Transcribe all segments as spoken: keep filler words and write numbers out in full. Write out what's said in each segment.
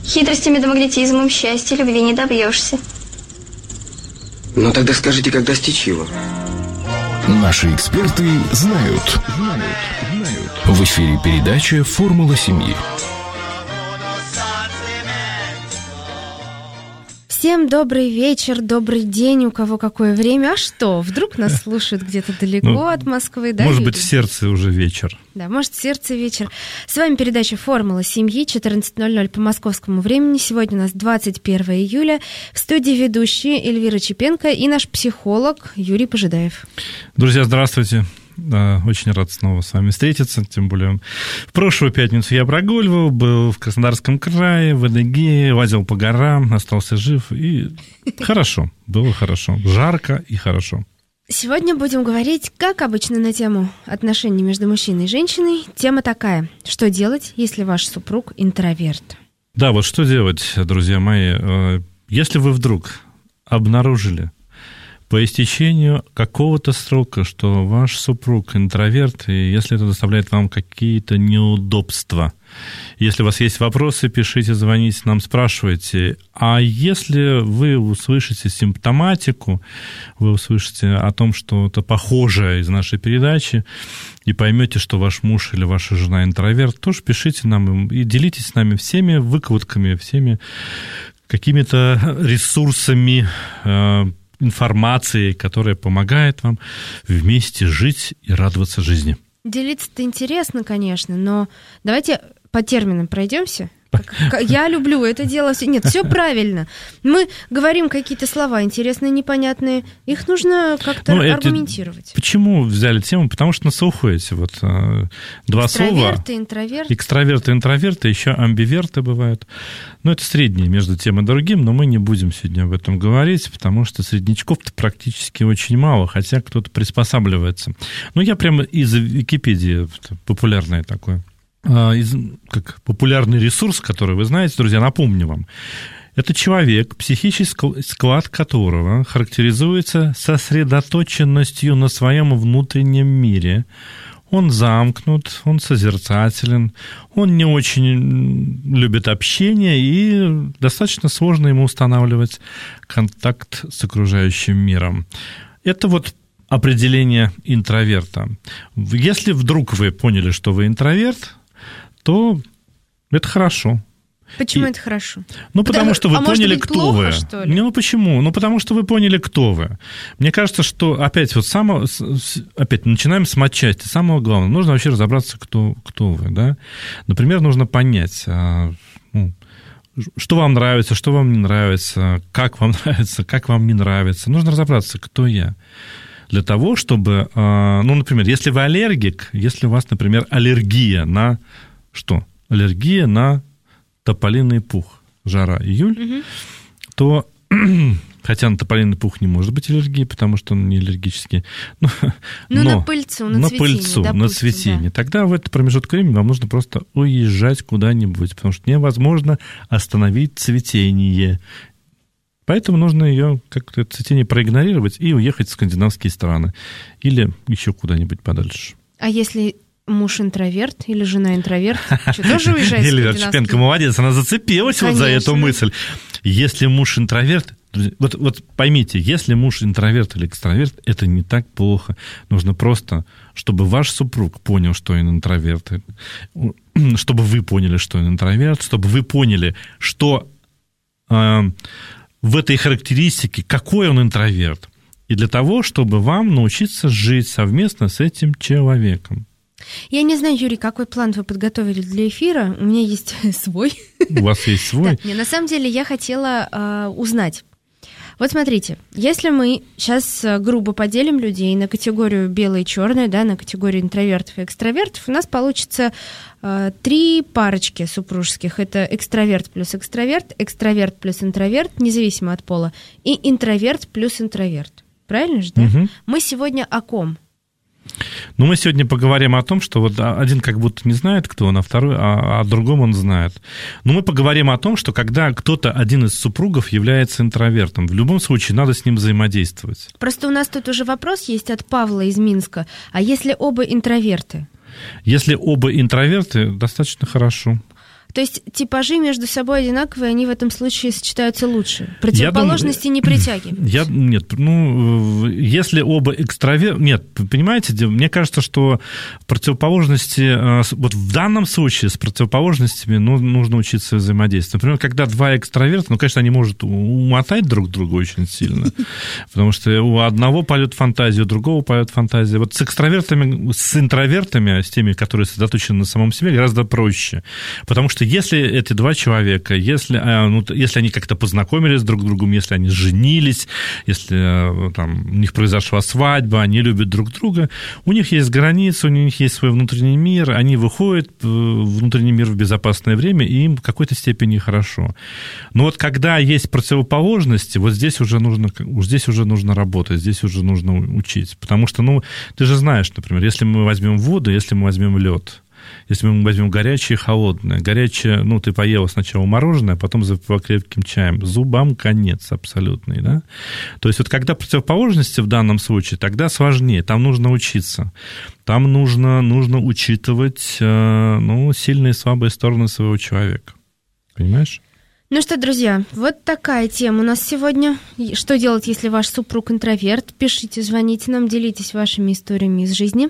Хитростями да магнетизмом счастья, любви не добьешься. Ну тогда скажите, как достичь его? Наши эксперты знают. Знают. Знают. В эфире передача «Формула семьи». Всем добрый вечер, добрый день, у кого какое время. А что, вдруг нас слушают где-то далеко ну, от Москвы, да? Может Юрий? быть, в сердце уже вечер. Да, может, в сердце вечер. С вами передача «Формула семьи», четырнадцать ноль ноль по московскому времени. Сегодня у нас двадцать первое июля. В студии ведущие Эльвира Чепенко и наш психолог Юрий Пожидаев. Друзья, здравствуйте. Да, очень рад снова с вами встретиться, тем более в прошлую пятницу я прогуливал, был в Краснодарском крае, в Адыгее, лазил по горам, остался жив, и хорошо, было хорошо, жарко и хорошо. Сегодня будем говорить, как обычно, на тему отношений между мужчиной и женщиной. Тема такая: что делать, если ваш супруг интроверт? Да, вот что делать, друзья мои, если вы вдруг обнаружили по истечению какого-то срока, что ваш супруг интроверт, и если это доставляет вам какие-то неудобства. Если у вас есть вопросы, пишите, звоните нам, спрашивайте. А если вы услышите симптоматику, вы услышите о том, что это похожее из нашей передачи, и поймете, что ваш муж или ваша жена интроверт, тоже пишите нам и делитесь с нами всеми выкладками, всеми какими-то ресурсами, информации, которая помогает вам вместе жить и радоваться жизни. Делиться-то интересно, конечно, но давайте по терминам пройдемся. Я люблю это дело. Нет, все правильно. Мы говорим какие-то слова интересные, непонятные. Их нужно как-то ну, аргументировать. Почему взяли тему? Потому что на слуху эти вот э, два слова. Экстраверты, интроверты. Экстраверты, интроверты, еще амбиверты бывают. Ну, это средние между тем и другим, но мы не будем сегодня об этом говорить, потому что среднячков-то практически очень мало, хотя кто-то приспосабливается. Ну, я прямо из Википедии, популярное такое. Из, как популярный ресурс, который вы знаете, друзья, напомню вам. Это человек, психический склад которого характеризуется сосредоточенностью на своем внутреннем мире. Он замкнут, он созерцателен, он не очень любит общение, и достаточно сложно ему устанавливать контакт с окружающим миром. Это вот определение интроверта. Если вдруг вы поняли, что вы интроверт, то это хорошо. Почему и, это хорошо? Ну, потому, потому что вы а поняли, может быть, кто плохо, вы. Что ли? Ну, почему? Ну, потому что вы поняли, кто вы. Мне кажется, что опять вот само, опять начинаем с матчасти. Самое главное, нужно вообще разобраться, кто, кто вы, да. Например, нужно понять, ну, что вам нравится, что вам не нравится, как вам нравится, как вам не нравится. Нужно разобраться, кто я. Для того, чтобы, ну, например, если вы аллергик, если у вас, например, аллергия на что? Аллергия на тополиный пух, жара, июль, угу. то, хотя на тополиный пух не может быть аллергии, потому что он не аллергический, но, ну, но на пыльцу, на, на цветение, пыльцу, допустим, на цветение. Да. Тогда в этот промежуток времени вам нужно просто уезжать куда-нибудь, потому что невозможно остановить цветение. Поэтому нужно ее как-то это цветение проигнорировать и уехать в скандинавские страны или еще куда-нибудь подальше. А если муж интроверт или жена интроверт, что, тоже уезжает в Елена Чепенко молодец, она зацепилась вот за эту мысль. Если муж интроверт, вот, вот поймите, если муж интроверт или экстраверт, это не так плохо. Нужно просто, чтобы ваш супруг понял, что он интроверт, чтобы вы поняли, что он интроверт, чтобы вы поняли, что э, в этой характеристике, какой он интроверт. И для того, чтобы вам научиться жить совместно с этим человеком. Я не знаю, Юрий, какой план вы подготовили для эфира. У меня есть свой. У вас есть свой? Да, не, на самом деле я хотела э, узнать. Вот смотрите, если мы сейчас грубо поделим людей на категорию белое и черное, да, на категорию интровертов и экстравертов, у нас получится э, три парочки супружеских. Это экстраверт плюс экстраверт, экстраверт плюс интроверт, независимо от пола, и интроверт плюс интроверт. Правильно же, да? Угу. Мы сегодня о ком? Ну, мы сегодня поговорим о том, что вот один как будто не знает, кто он, а второй, а, а другом он знает. Но мы поговорим о том, что когда кто-то, один из супругов, является интровертом, в любом случае надо с ним взаимодействовать. Просто у нас тут уже вопрос есть от Павла из Минска. А если оба интроверты? Если оба интроверты, достаточно хорошо. То есть типажи между собой одинаковые, они в этом случае сочетаются лучше. Противоположности думаю, не притягивают. Я, нет, ну, если оба экстраверты... Нет, понимаете, мне кажется, что противоположности... Вот в данном случае с противоположностями ну, нужно учиться взаимодействовать. Например, когда два экстраверта, ну, конечно, они могут умотать друг друга очень сильно, потому что у одного полет фантазия, у другого полет фантазия. Вот с экстравертами, с интровертами, с теми, которые сосредоточены на самом себе, гораздо проще. Потому что если эти два человека, если, ну, если они как-то познакомились друг с другом, если они женились, если там, у них произошла свадьба, они любят друг друга, у них есть границы, у них есть свой внутренний мир, они выходят в внутренний мир в безопасное время, и им в какой-то степени хорошо. Но вот когда есть противоположности, вот здесь уже нужно, здесь уже нужно работать, здесь уже нужно учить. Потому что, ну, ты же знаешь, например, если мы возьмем воду, если мы возьмем лед, если мы возьмем горячее и холодное. Горячее, ну, ты поела сначала мороженое, а потом запивал крепким чаем. Зубам конец абсолютный, да? То есть вот когда противоположности в данном случае, тогда сложнее. Там нужно учиться. Там нужно, нужно учитывать, ну, сильные и слабые стороны своего человека. Понимаешь? Ну что, друзья, вот такая тема у нас сегодня. Что делать, если ваш супруг интроверт? Пишите, звоните нам, делитесь вашими историями из жизни.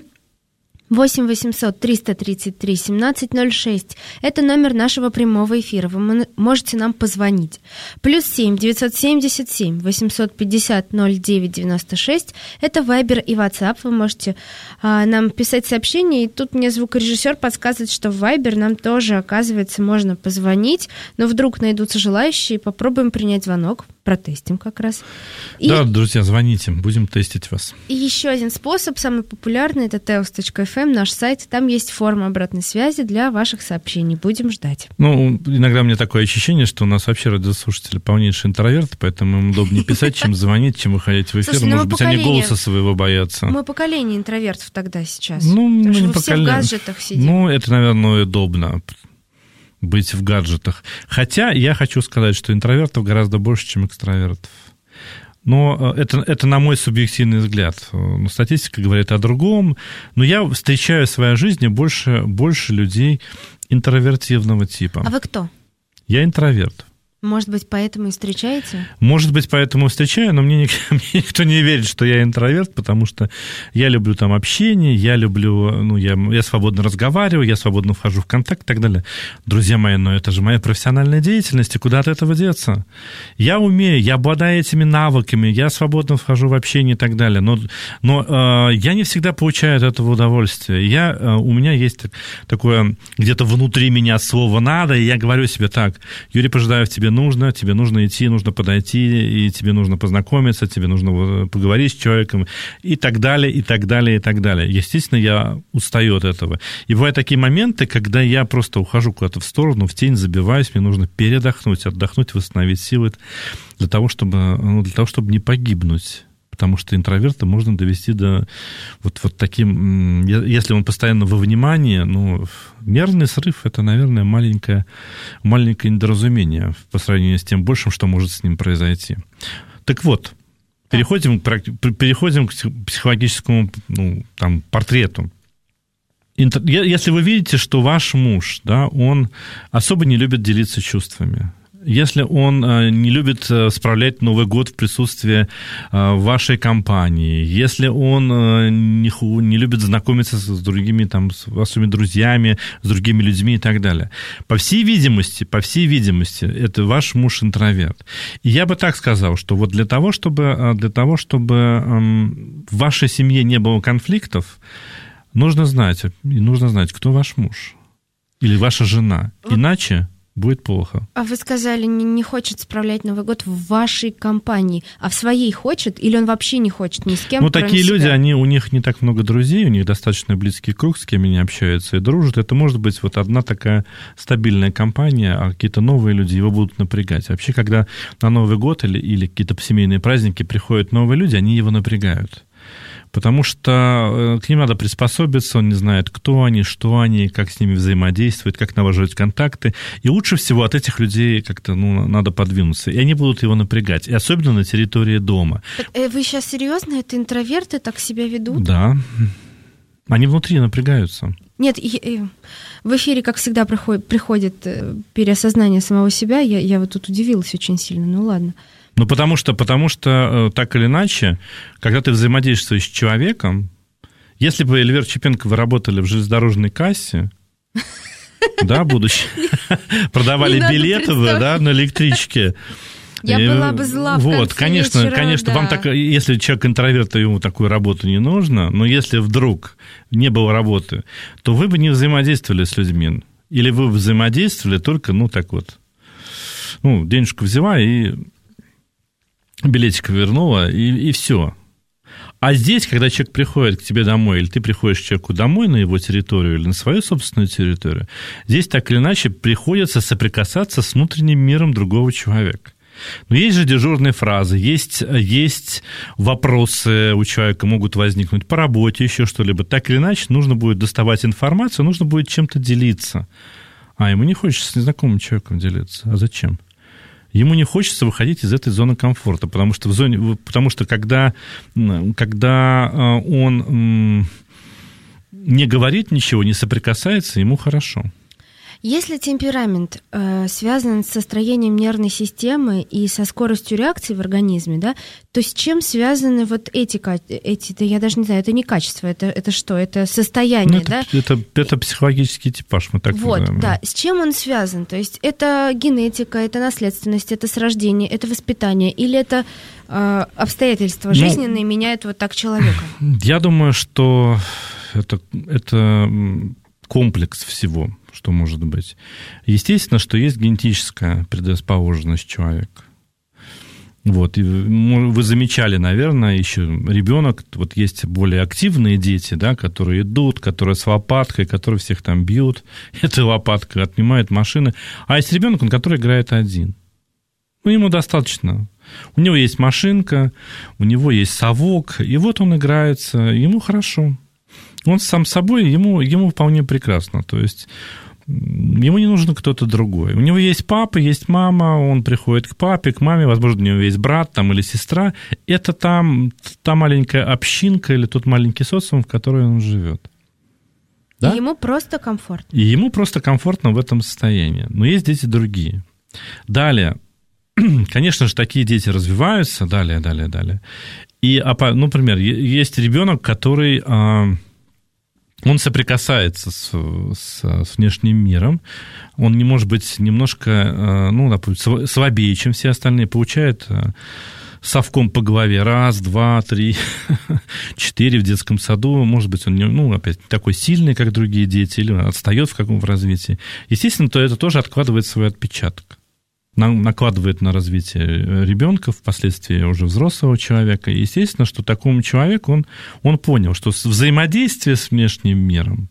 восемь восемьсот триста тридцать три семнадцать ноль шесть. Это номер нашего прямого эфира. Вы можете нам позвонить. Плюс семь девятьсот семьдесят семь восемьсот пятьдесят ноль девять девяносто шесть. Это Viber и WhatsApp. Вы можете а, нам писать сообщения. И тут мне звукорежиссер подсказывает, что в Viber нам тоже, оказывается, можно позвонить. Но вдруг найдутся желающие. Попробуем принять звонок. Протестим как раз. И... Да, друзья, звоните, будем тестить вас. И еще один способ, самый популярный, это теос точка эф эм, наш сайт. Там есть форма обратной связи для ваших сообщений. Будем ждать. Ну, иногда у меня такое ощущение, что у нас вообще радиослушатели полнейшие интроверты, поэтому им удобнее писать, чем звонить, чем выходить в эфир. Слушай, Может быть, поколение... они голоса своего боятся. Мы поколение интровертов тогда сейчас. Ну, мы что не мы поколение. Все в гаджетах сидим. Ну, это, наверное, удобно. Быть в гаджетах. Хотя я хочу сказать, что интровертов гораздо больше, чем экстравертов. Но это, это на мой субъективный взгляд. Ну, статистика говорит о другом. Но я встречаю в своей жизни больше, больше людей интровертивного типа. А вы кто? Я интроверт. Может быть, поэтому и встречаете? Может быть, поэтому встречаю, но мне, мне никто не верит, что я интроверт, потому что я люблю там общение, я люблю, ну, я, я свободно разговариваю, я свободно вхожу в контакт и так далее. Друзья мои, но это же моя профессиональная деятельность, и куда от этого деться? Я умею, я обладаю этими навыками, я свободно вхожу в общение и так далее, но, но э, я не всегда получаю от этого удовольствие. Я, э, у меня есть такое где-то внутри меня слово «надо», и я говорю себе так: Юрий Пожидаев, тебе нужно, тебе нужно идти, нужно подойти, и тебе нужно познакомиться, тебе нужно поговорить с человеком, и так далее, и так далее, и так далее. Естественно, я устаю от этого. И бывают такие моменты, когда я просто ухожу куда-то в сторону, в тень забиваюсь, мне нужно передохнуть, отдохнуть, восстановить силы для того, чтобы, ну, для того, чтобы не погибнуть. Потому что интроверта можно довести до вот, вот таким... Если он постоянно во внимании, ну, нервный срыв – это, наверное, маленькое, маленькое недоразумение по сравнению с тем большим, что может с ним произойти. Так вот, переходим, переходим к психологическому, ну, там, портрету. Если вы видите, что ваш муж, да, он особо не любит делиться чувствами, если он не любит справлять Новый год в присутствии вашей компании, если он не, не любит знакомиться с другими, там, с вашими друзьями, с другими людьми и так далее, по всей видимости, по всей видимости, это ваш муж интроверт. И я бы так сказал, что вот для того, чтобы, для того, чтобы в вашей семье не было конфликтов, нужно знать, нужно знать, кто ваш муж или ваша жена. Иначе будет плохо. А вы сказали, не, не хочет справлять Новый год в вашей компании, а в своей хочет, или он вообще не хочет ни с кем? Ну, такие себя? люди, они, у них не так много друзей, у них достаточно близкий круг, с кем они общаются и дружат. Это может быть вот одна такая стабильная компания, а какие-то новые люди его будут напрягать. Вообще, когда на Новый год или, или какие-то семейные праздники приходят новые люди, они его напрягают. Потому что к ним надо приспособиться, он не знает, кто они, что они, как с ними взаимодействовать, как налаживать контакты. И лучше всего от этих людей как-то, ну, надо подвинуться. И они будут его напрягать. И особенно на территории дома. Вы сейчас серьезно? Это интроверты так себя ведут? Да. Они внутри напрягаются. Нет, и, и в эфире, как всегда, приходит, приходит переосознание самого себя. Я, я вот тут удивилась очень сильно, ну ладно. Ну, потому что, потому что, так или иначе, когда ты взаимодействуешь с человеком, если бы Эльвира Чепенко вы работали в железнодорожной кассе, да, будучи, продавали билеты да, на электричке, я и, была бы зла в Вот, конце конечно, вечера, конечно, да. вам так, если человек интроверт, то ему такую работу не нужно, но если вдруг не было работы, то вы бы не взаимодействовали с людьми. Или вы взаимодействовали только, ну, так вот, ну, денежку взяла и билетик вернула, и, и все. А здесь, когда человек приходит к тебе домой, или ты приходишь к человеку домой на его территорию или на свою собственную территорию, здесь так или иначе приходится соприкасаться с внутренним миром другого человека. Но есть же дежурные фразы, есть, есть вопросы у человека, могут возникнуть по работе, еще что-либо. Так или иначе, нужно будет доставать информацию, нужно будет чем-то делиться. А ему не хочется с незнакомым человеком делиться. А зачем? Ему не хочется выходить из этой зоны комфорта, потому что, в зоне, потому что когда, когда он не говорит ничего, не соприкасается, ему хорошо. Если темперамент э, связан с состоянием нервной системы и со скоростью реакции в организме, да, то с чем связаны вот эти, эти да, я даже не знаю, это не качество, это, это что, это состояние, ну, это, да? Это, это психологический типаж, мы так вот, называем. Да, с чем он связан? То есть это генетика, это наследственность, это с рождения, это воспитание, или это э, обстоятельства жизненные ну, меняют вот так человека? Я думаю, что это, это комплекс всего, что может быть. Естественно, что есть генетическая предрасположенность человека. Вот. И вы замечали, наверное, еще ребенок, вот есть более активные дети, да, которые идут, которые с лопаткой, которые всех там бьют, этой лопаткой отнимают машины. А есть ребенок, он, который играет один. Ну, ему достаточно. У него есть машинка, у него есть совок, и вот он играется, ему хорошо. Он сам собой, ему, ему вполне прекрасно. То есть ему не нужен кто-то другой. У него есть папа, есть мама, он приходит к папе, к маме, возможно, у него есть брат там, или сестра. Это там та маленькая общинка или тот маленький социум, в котором он живет. Да? И ему просто комфортно. И ему просто комфортно в этом состоянии. Но есть дети другие. Далее, конечно же, такие дети развиваются. Далее, далее, далее. И, ну, например, есть ребенок, который... Он соприкасается с, с, с внешним миром, он не может быть немножко, ну, допустим, слабее, чем все остальные, получает совком по голове раз, два, три, четыре в детском саду, может быть, он не, ну, опять такой сильный, как другие дети, или отстает в каком-то развитии. Естественно, то это тоже откладывает свой отпечаток. Накладывает на развитие ребенка, впоследствии уже взрослого человека. И естественно, что такому человеку он, он понял, что взаимодействие с внешним миром,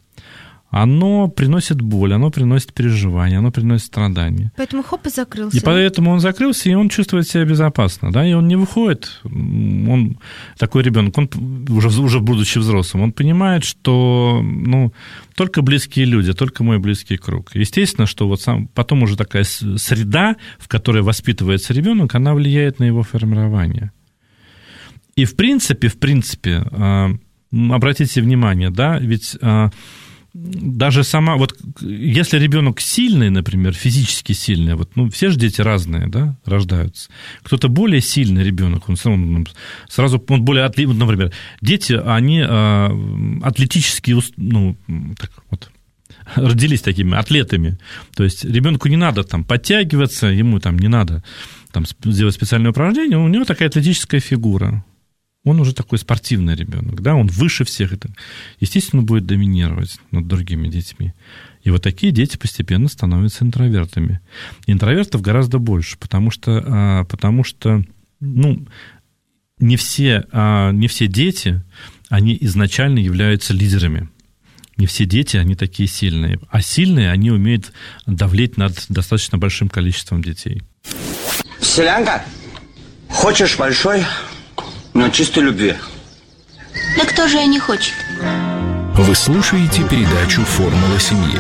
оно приносит боль, оно приносит переживания, оно приносит страдания. Поэтому хоп, и закрылся. И поэтому он закрылся, и он чувствует себя безопасно, да, и он не выходит. Он, такой ребенок, он уже, уже будучи взрослым, он понимает, что, ну, только близкие люди, только мой близкий круг. Естественно, что вот сам, потом уже такая среда, в которой воспитывается ребенок, она влияет на его формирование. И в принципе, в принципе, обратите внимание, да, ведь даже сама, вот если ребенок сильный, например, физически сильный, вот, ну, все же дети разные, да, рождаются. Кто-то более сильный ребенок, он сразу, сразу он более атлетичный, например, дети, они а, атлетически, ну, так вот, родились такими атлетами. То есть ребенку не надо там подтягиваться, ему там не надо там сделать специальное упражнение, у него такая атлетическая фигура. Он уже такой спортивный ребенок, да, он выше всех. Это, естественно, будет доминировать над другими детьми. И вот такие дети постепенно становятся интровертами. Интровертов гораздо больше, потому что, потому что ну, не все, не все дети, они изначально являются лидерами. Не все дети, они такие сильные. А сильные, они умеют давлеть над достаточно большим количеством детей. Селянка, хочешь большой... но чистой любви. Да кто же и не хочет? Вы слушаете передачу «Формула семьи».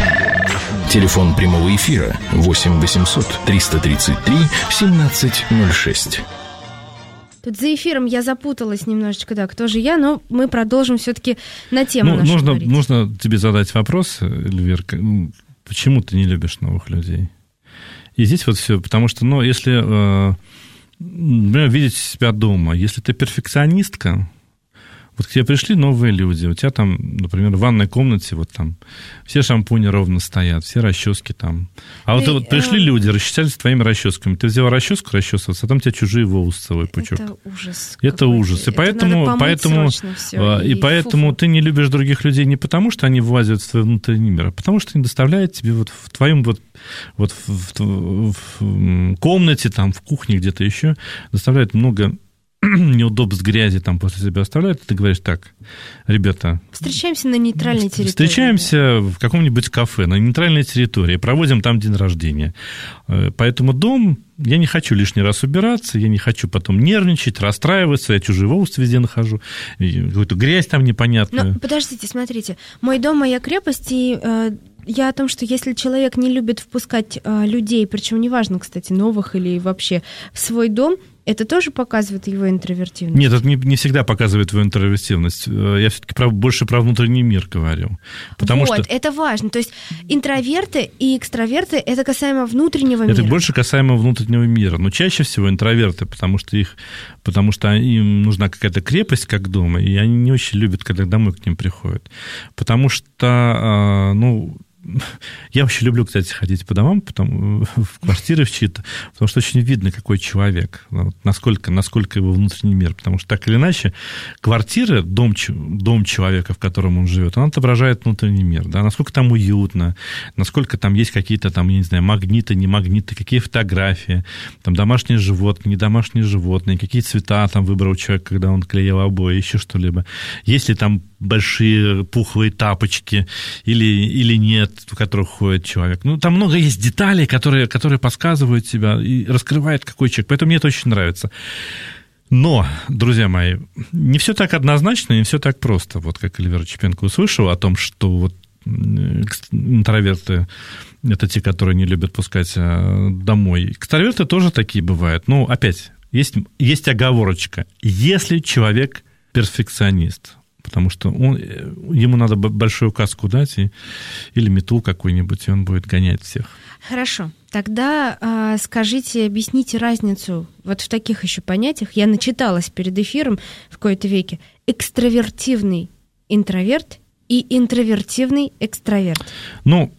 Телефон прямого эфира восемь восемьсот триста тридцать три семнадцать ноль шесть. Тут за эфиром я запуталась немножечко, да, кто же я, но мы продолжим все-таки на тему Ну, нашу нужно, говорить. нужно тебе задать вопрос, Эльвирка, почему ты не любишь новых людей? И здесь вот все, потому что, ну, если, э, например, видеть себя дома, если ты перфекционистка, вот к тебе пришли новые люди, у тебя там, например, в ванной комнате вот там все шампуни ровно стоят, все расчески там. А вот, Ты, вот пришли э... люди, расчесались твоими расческами. Ты взяла расческу расчесываться, а там у тебя чужие волосы целый пучок. Это ужас. Это какой-то. ужас. И Это поэтому, надо помыть поэтому, срочно всё, и и поэтому фу-фу. ты не любишь других людей не потому, что они влазят в твой внутренний мир, а потому что они доставляют тебе вот в твоем вот, вот в, в, в комнате, там, в кухне, где-то еще, доставляют много неудобств, грязи там после себя оставляют, и ты говоришь: так, ребята, Встречаемся на нейтральной территории. встречаемся в каком-нибудь кафе на нейтральной территории, проводим там день рождения. Поэтому дом, я не хочу лишний раз убираться, я не хочу потом нервничать, расстраиваться, я чужие волосы везде нахожу, какую-то грязь там непонятную. Но подождите, смотрите, мой дом, моя крепость, и э, я о том, что если человек не любит впускать э, людей, причем неважно, кстати, новых или вообще, в свой дом, это тоже показывает его интровертивность? Нет, это не, не всегда показывает твою интровертивность. Я все-таки про, больше про внутренний мир говорю. Потому вот, что это важно. То есть интроверты и экстраверты – это касаемо внутреннего мира. это больше касаемо внутреннего мира. Но чаще всего интроверты, потому что, их, потому что им нужна какая-то крепость, как дома, и они не очень любят, когда домой к ним приходят. Потому что, ну... Я вообще люблю, кстати, ходить по домам, потом, в квартиры в чьи-то, потому что очень видно, какой человек, насколько, насколько его внутренний мир. Потому что так или иначе, квартира, дом, дом человека, в котором он живет, он отображает внутренний мир. Да? Насколько там уютно, насколько там есть какие-то, там, я не знаю, магниты, не магниты, какие фотографии, там домашние животные, не домашние животные, какие цвета там выбрал человек, когда он клеил обои, еще что-либо. Есть ли там большие пухлые тапочки или, или нет, в которых ходит человек. Ну, там много есть деталей, которые, которые подсказывают тебя и раскрывают, какой человек. Поэтому мне это очень нравится. Но, друзья мои, не все так однозначно, не все так просто. Вот как Эльвира Чепенко услышала о том, что вот интроверты – это те, которые не любят пускать домой. Экстраверты тоже такие бывают. Ну, опять, есть, есть оговорочка. Если человек перфекционист – потому что он, ему надо большую каску дать и, или метлу какую-нибудь, и он будет гонять всех. Хорошо. Тогда э, скажите, объясните разницу вот в таких еще понятиях. Я начиталась перед эфиром в кои-то веке. Экстравертивный интроверт и интровертивный экстраверт. Ну,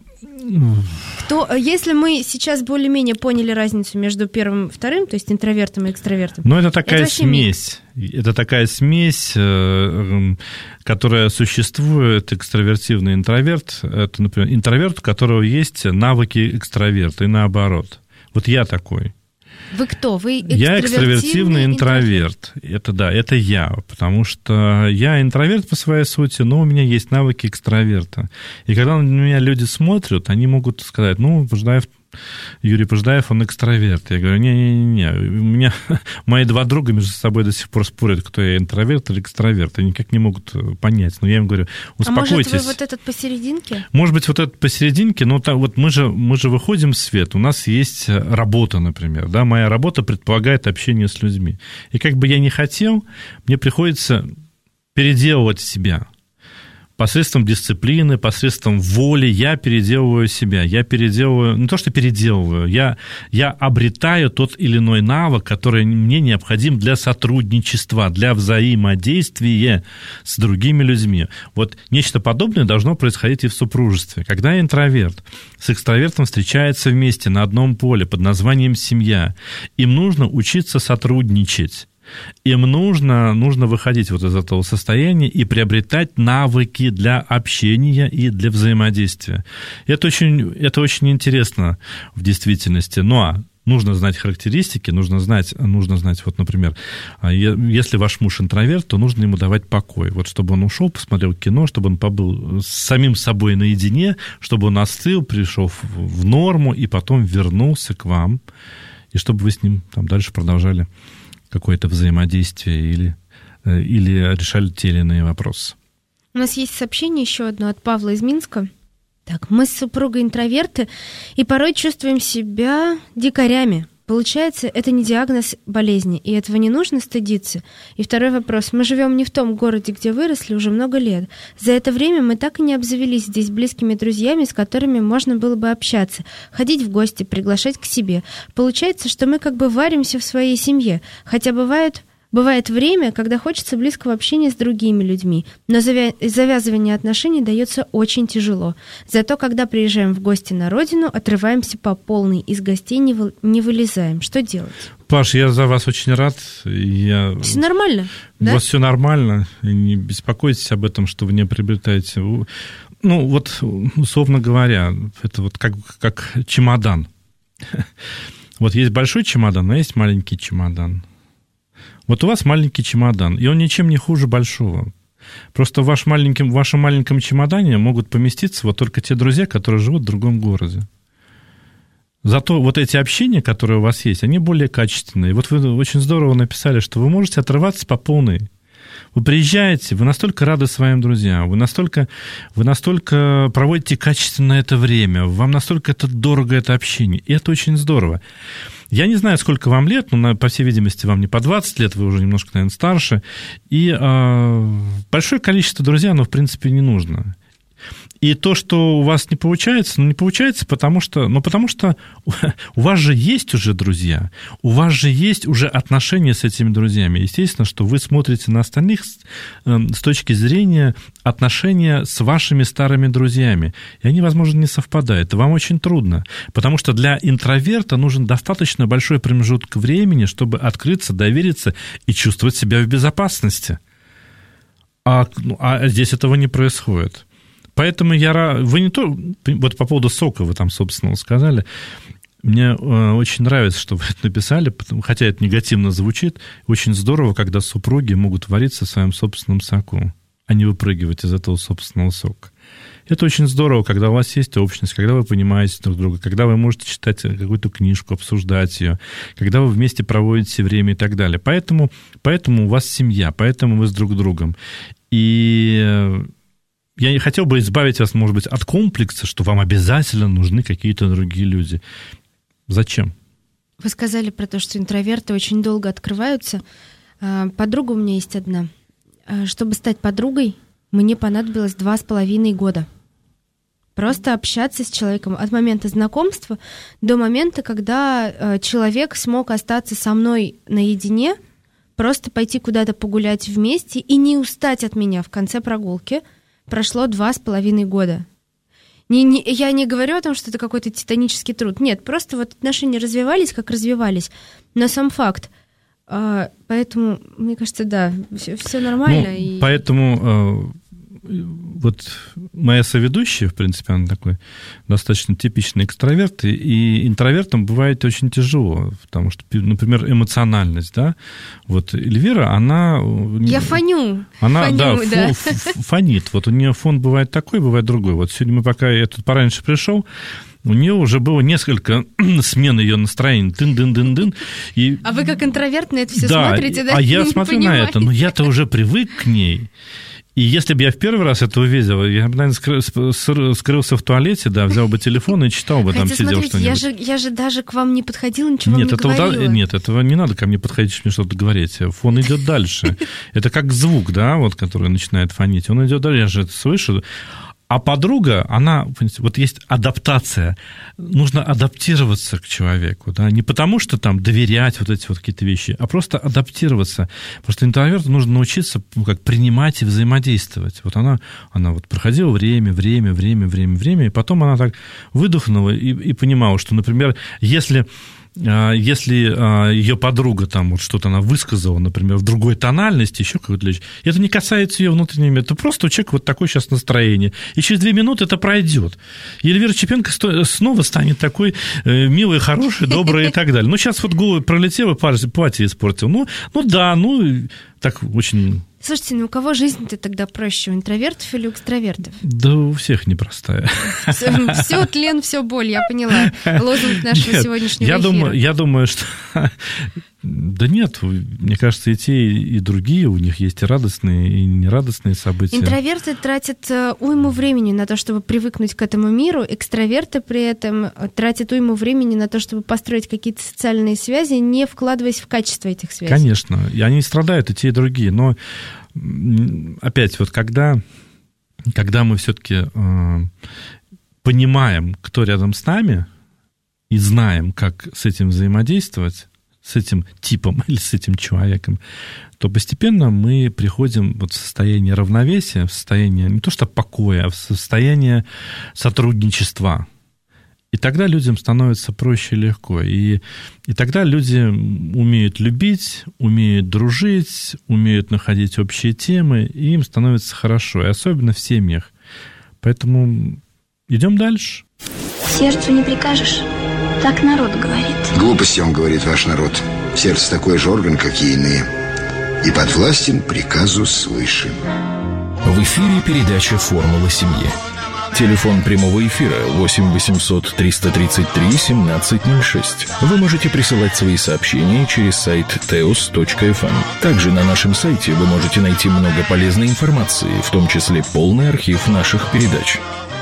То, если мы сейчас более-менее поняли разницу между первым и вторым, то есть интровертом и экстравертом... Ну, это такая это смесь. Это такая смесь, которая существует, экстравертивный интроверт. Это, например, интроверт, у которого есть навыки экстраверта, и наоборот. Вот я такой. Вы кто? Вы Я экстравертивный интроверт. интроверт. Это да, это я, потому что я интроверт по своей сути, но у меня есть навыки экстраверта. И когда на меня люди смотрят, они могут сказать: ну, Пожидаев, Юрий Пожидаев, он экстраверт. Я говорю: не-не-не, у меня мои два друга между собой до сих пор спорят, кто я, интроверт или экстраверт. Они никак не могут понять. Но я им говорю: успокойтесь. А может, вы вот этот посерединке? Может быть, вот этот посерединке, но так, вот мы же, мы же выходим в свет, у нас есть работа, например, да, моя работа предполагает общение с людьми. И как бы я ни хотел, мне приходится переделывать себя. Посредством дисциплины, посредством воли я переделываю себя. Я переделываю, не то что переделываю, я, я обретаю тот или иной навык, который мне необходим для сотрудничества, для взаимодействия с другими людьми. Вот нечто подобное должно происходить и в супружестве. Когда интроверт с экстравертом встречаются вместе на одном поле под названием «семья», им нужно учиться сотрудничать. Им нужно, нужно выходить вот из этого состояния и приобретать навыки для общения и для взаимодействия. Это очень, это очень интересно в действительности. Ну, а нужно знать характеристики, нужно знать, нужно знать, вот, например, если ваш муж интроверт, то нужно ему давать покой. Вот чтобы он ушел, посмотрел кино, чтобы он побыл с самим собой наедине, чтобы он остыл, пришел в норму и потом вернулся к вам, и чтобы вы с ним там дальше продолжали какое-то взаимодействие или, или решали те или иные вопросы. У нас есть сообщение еще одно от Павла из Минска. Так, мы с супругой интроверты и порой чувствуем себя дикарями. Получается, это не диагноз болезни, и этого не нужно стыдиться. И второй вопрос. Мы живем не в том городе, где выросли уже много лет. За это время мы так и не обзавелись здесь близкими друзьями, с которыми можно было бы общаться, ходить в гости, приглашать к себе. Получается, что мы как бы варимся в своей семье, хотя бывают... Бывает время, когда хочется близкого общения с другими людьми, но завя- завязывание отношений дается очень тяжело. Зато, когда приезжаем в гости на родину, отрываемся по полной, из гостей не, вы- не вылезаем. Что делать? Паш, я за вас очень рад. Я... Все нормально, У да? вас все нормально. Не беспокойтесь об этом, что вы не приобретаете. Ну, вот, условно говоря, это вот как, как чемодан. Вот есть большой чемодан, а есть маленький чемодан. Вот у вас маленький чемодан, и он ничем не хуже большого. Просто в, ваш маленьким, в вашем маленьком чемодане могут поместиться вот только те друзья, которые живут в другом городе. Зато вот эти общения, которые у вас есть, они более качественные. Вот вы очень здорово написали, что вы можете отрываться по полной. Вы приезжаете, вы настолько рады своим друзьям, вы настолько, вы настолько проводите качественно это время, вам настолько это дорого, это общение, и это очень здорово. Я не знаю, сколько вам лет, но, по всей видимости, вам не по двадцать лет, вы уже немножко, наверное, старше, и э, большое количество друзей, оно, в принципе, не нужно. И то, что у вас не получается, ну, не получается, потому что, ну, потому что у вас же есть уже друзья, у вас же есть уже отношения с этими друзьями. Естественно, что вы смотрите на остальных с, с точки зрения отношения с вашими старыми друзьями. И они, возможно, не совпадают. И вам очень трудно, потому что для интроверта нужен достаточно большой промежуток времени, чтобы открыться, довериться и чувствовать себя в безопасности. А, ну, а здесь этого не происходит. Поэтому я рад... Вы не то... Вот по поводу сока вы там, собственно, сказали. Мне э, очень нравится, что вы это написали, потому... хотя это негативно звучит. Очень здорово, когда супруги могут вариться в своем собственном соку, а не выпрыгивать из этого собственного сока. Это очень здорово, когда у вас есть общность, когда вы понимаете друг друга, когда вы можете читать какую-то книжку, обсуждать ее, когда вы вместе проводите время и так далее. Поэтому, поэтому у вас семья, поэтому вы с друг другом. И... Я не хотел бы избавить вас, может быть, от комплекса, что вам обязательно нужны какие-то другие люди. Зачем? Вы сказали про то, что интроверты очень долго открываются. Подруга у меня есть одна. Чтобы стать подругой, мне понадобилось два с половиной года. Просто общаться с человеком от момента знакомства до момента, когда человек смог остаться со мной наедине, просто пойти куда-то погулять вместе и не устать от меня в конце прогулки. Прошло два с половиной года. Не, не, я не говорю о том, что это какой-то титанический труд. Нет, просто вот отношения развивались, как развивались. Но сам факт. А, поэтому, мне кажется, да, все, все нормально. Ну, и... Поэтому э, вот моя соведущая, в принципе, она такой достаточно типичный экстраверт, и интровертам бывает очень тяжело, потому что, например, эмоциональность, да, вот Эльвира, она... Я фоню. Она, фоню, да, да. Фон, фонит. Вот у нее фон бывает такой, бывает другой. Вот сегодня мы, пока я тут пораньше пришел, у нее уже было несколько смен ее настроений. Дын-дын-дын-дын. И... А вы как интроверт на это все да, смотрите, да? А я смотрю понимаете. на это, но я-то уже привык к ней. И если бы я в первый раз это увидел, я бы, наверное, скрылся в туалете, да, взял бы телефон и читал бы, хотя, там сидел смотрите, я что-нибудь. же, я же даже к вам не подходила, ничего нет, вам не этого, говорила. Нет, этого не надо ко мне подходить, мне что-то говорить. Фон идет дальше. Это как звук, да, вот, который начинает фонить. Он идет дальше, я же это слышу. А подруга, она, вот есть адаптация, нужно адаптироваться к человеку, да, не потому что там доверять вот эти вот какие-то вещи, а просто адаптироваться. Просто интроверту нужно научиться, ну, как принимать и взаимодействовать. Вот она, она вот проходила время, время, время, время, время, и потом она так выдохнула и, и понимала, что, например, если... Если ее подруга там вот что-то она высказала, например, в другой тональности, еще какой-то вещь, это не касается ее внутреннего мира, это просто у человека вот такое сейчас настроение. И через две минуты это пройдет. И Эльвира Чепенко снова станет такой милой, хорошей, доброй и так далее. Ну, сейчас вот голубь пролетел и платье испортил. Ну, ну да, ну, так очень... Слушайте, ну у кого жизнь-то тогда проще, у интровертов или у экстравертов? Да у всех непростая. Все, все тлен, все боль, я поняла. Лозунг нашего Нет, сегодняшнего я эфира. Думаю, я думаю, что Да нет, мне кажется, и те, и другие, у них есть и радостные, и нерадостные события. Интроверты тратят уйму времени на то, чтобы привыкнуть к этому миру, экстраверты при этом тратят уйму времени на то, чтобы построить какие-то социальные связи, не вкладываясь в качество этих связей. Конечно, и они страдают, и те, и другие, но опять, вот когда, когда мы все-таки э, понимаем, кто рядом с нами, и знаем, как с этим взаимодействовать, с этим типом или с этим человеком, то постепенно мы приходим вот в состояние равновесия, в состояние не то что покоя, а в состояние сотрудничества. И тогда людям становится проще и легко. И, и тогда люди умеют любить, умеют дружить, умеют находить общие темы, и им становится хорошо, и особенно в семьях. Поэтому идем дальше. Сердцу не прикажешь. Так народ говорит. Глупости, он говорит, ваш народ. Сердце такой же орган, как и иные. И подвластен приказу свыше. В эфире передача «Формула семьи». Телефон прямого эфира восемь восемьсот триста тридцать три семнадцать ноль шесть. Вы можете присылать свои сообщения через сайт теос точка эф эм. Также на нашем сайте вы можете найти много полезной информации, в том числе полный архив наших передач.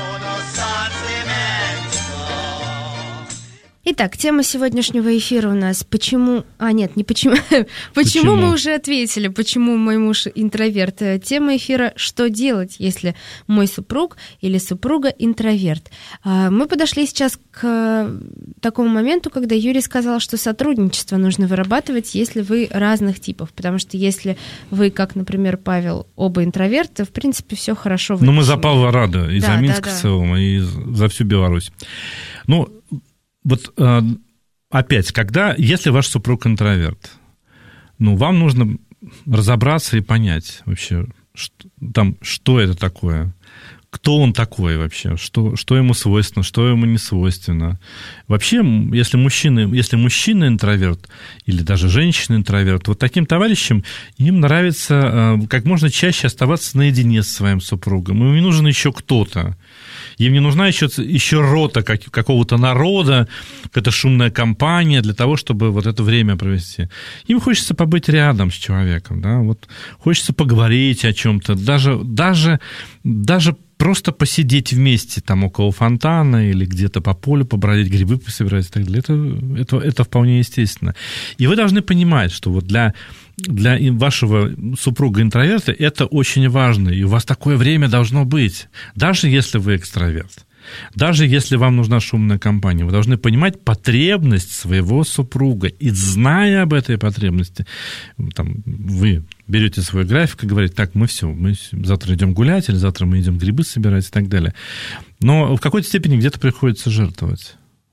Итак, тема сегодняшнего эфира у нас «Почему...» А, нет, не почему. Почему, почему мы уже ответили, почему мой муж интроверт. Тема эфира «Что делать, если мой супруг или супруга интроверт?». Мы подошли сейчас к такому моменту, когда Юрий сказал, что сотрудничество нужно вырабатывать, если вы разных типов. Потому что если вы, как, например, Павел, оба интроверты, в принципе, все хорошо. Ну, мы за Павла рады, и да, за Минск да, да. в целом, и за всю Беларусь. Ну, вот э, опять, когда, если ваш супруг интроверт, ну, вам нужно разобраться и понять вообще, что, там, что это такое, кто он такой вообще, что, что ему свойственно, что ему не свойственно. Вообще, если мужчина, если мужчина интроверт или даже женщина интроверт, вот таким товарищам им нравится э, как можно чаще оставаться наедине со своим супругом. Им не нужен еще кто-то. Им не нужна еще, еще рота как, какого-то народа, какая-то шумная компания для того, чтобы вот это время провести. Им хочется побыть рядом с человеком, да, вот хочется поговорить о чем-то, даже, даже, даже просто посидеть вместе там около фонтана или где-то по полю побродить, грибы пособирать и так далее. Это, это, это вполне естественно. И вы должны понимать, что вот для... для вашего супруга-интроверта это очень важно, и у вас такое время должно быть, даже если вы экстраверт. Даже если вам нужна шумная компания, вы должны понимать потребность своего супруга. И зная об этой потребности, там, вы берете свой график и говорите, так, мы все, мы завтра идем гулять, или завтра мы идем грибы собирать и так далее. Но в какой-то степени где-то приходится жертвовать.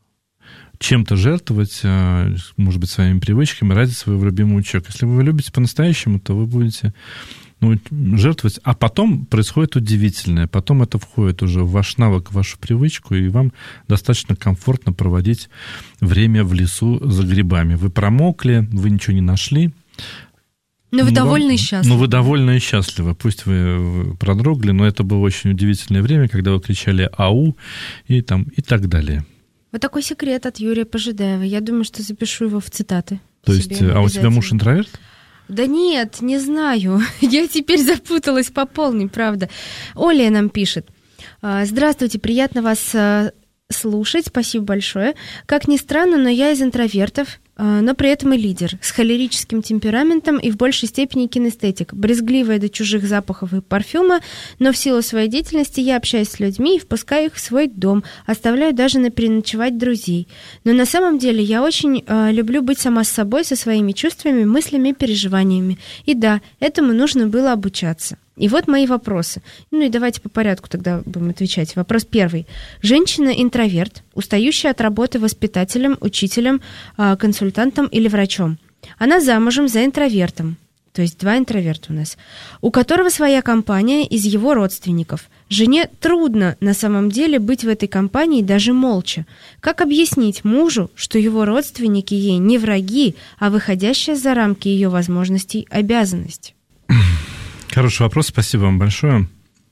Чем-то жертвовать, может быть, своими привычками ради своего любимого человека. Если вы его любите по-настоящему, то вы будете ну, жертвовать. А потом происходит удивительное. Потом это входит уже в ваш навык, в вашу привычку, и вам достаточно комфортно проводить время в лесу за грибами. Вы промокли, вы ничего не нашли. Но вы ну, довольны вам, и счастливы. Ну, вы довольны и счастливы. Пусть вы продрогли, но это было очень удивительное время, когда вы кричали «Ау!» и, там, и так далее. Вот такой секрет от Юрия Пожидаева. Я думаю, что запишу его в цитаты. То есть, а у тебя муж интроверт? Да нет, не знаю. Я теперь запуталась по полной, правда. Оля нам пишет. Здравствуйте, приятно вас слушать, спасибо большое. Как ни странно, но я из интровертов, но при этом и лидер, с холерическим темпераментом и в большей степени кинестетик, брезгливая до чужих запахов и парфюма, но в силу своей деятельности я общаюсь с людьми и впускаю их в свой дом, оставляю даже на переночевать друзей. Но на самом деле я очень э, люблю быть сама с собой, со своими чувствами, мыслями, переживаниями. И да, этому нужно было обучаться. И вот мои вопросы. Ну и давайте по порядку тогда будем отвечать. Вопрос первый. Женщина-интроверт, устающая от работы воспитателем, учителем, консультантом или врачом. Она замужем за интровертом, то есть два интроверта у нас, у которого своя компания из его родственников. Жене трудно на самом деле быть в этой компании даже молча. Как объяснить мужу, что его родственники ей не враги, а выходящая за рамки ее возможностей обязанность? Хороший вопрос, спасибо вам большое.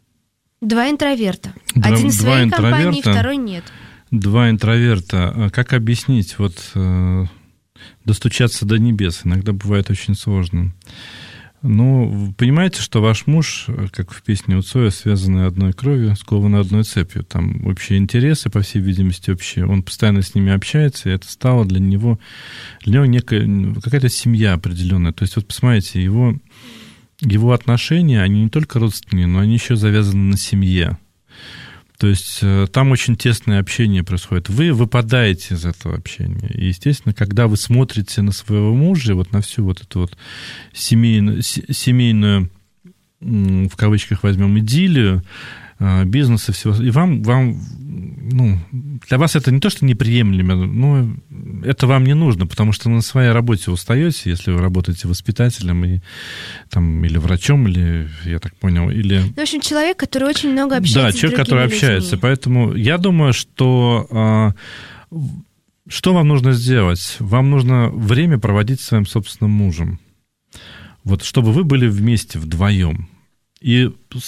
Два интроверта. Два, Один в своей интроверта, компании, второй нет. Два интроверта. Как объяснить? Вот, э, достучаться до небес. Иногда бывает очень сложно. Но вы понимаете, что ваш муж, как в песне у Цоя, связаны одной кровью, скованы одной цепью. Там общие интересы, по всей видимости, общие. Он постоянно с ними общается, и это стало для него, для него некая, какая-то семья определенная. То есть, вот посмотрите, его, его отношения, они не только родственные, но они еще завязаны на семье. То есть там очень тесное общение происходит. Вы выпадаете из этого общения. И, естественно, когда вы смотрите на своего мужа, вот на всю вот эту вот семейную, семейную в кавычках возьмем, идиллию, бизнеса, всего, и вам, вам, ну, для вас это не то, что неприемлемо, но это вам не нужно, потому что на своей работе устаете, если вы работаете воспитателем и, там, или врачом, или, я так понял, или... В общем, человек, который очень много общается да, с человек, другими который людьми. общается, поэтому я думаю, что... Что вам нужно сделать? Вам нужно время проводить с своим собственным мужем. Вот, чтобы вы были вместе, вдвоем. И...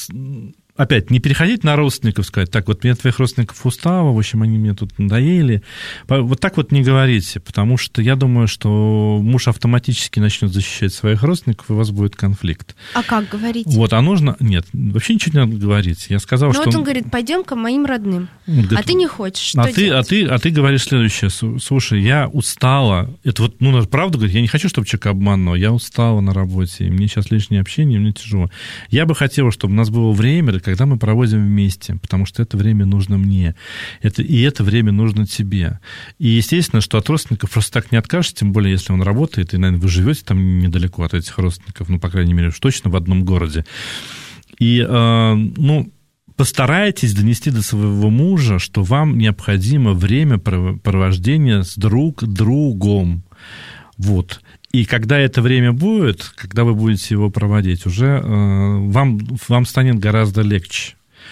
Опять, не переходить на родственников, сказать, так, вот мне твоих родственников устало, в общем, они мне тут надоели. Вот так вот не говорите, потому что я думаю, что муж автоматически начнет защищать своих родственников, и у вас будет конфликт. А как говорить? Вот, а нужно... Нет, вообще ничего не надо говорить. Я сказал, ну, что... вот он говорит, пойдем к моим родным. Говорит, а ты не хочешь, что а ты, а, ты, а ты говоришь следующее. Слушай, я устала. Это вот, ну, правда говорит, я не хочу, чтобы человек обманул. Я устала на работе, и мне сейчас лишнее общение, мне тяжело. Я бы хотела, чтобы у нас было время, когда мы проводим вместе, потому что это время нужно мне, это, и это время нужно тебе. И, естественно, что от родственников просто так не откажешь, тем более, если он работает, и, наверное, вы живете там недалеко от этих родственников, ну, по крайней мере, уж точно в одном городе. И, э, ну, постарайтесь донести до своего мужа, что вам необходимо время провождения с друг другом. Вот. И когда это время будет, когда вы будете его проводить, уже э, вам, вам станет гораздо легче.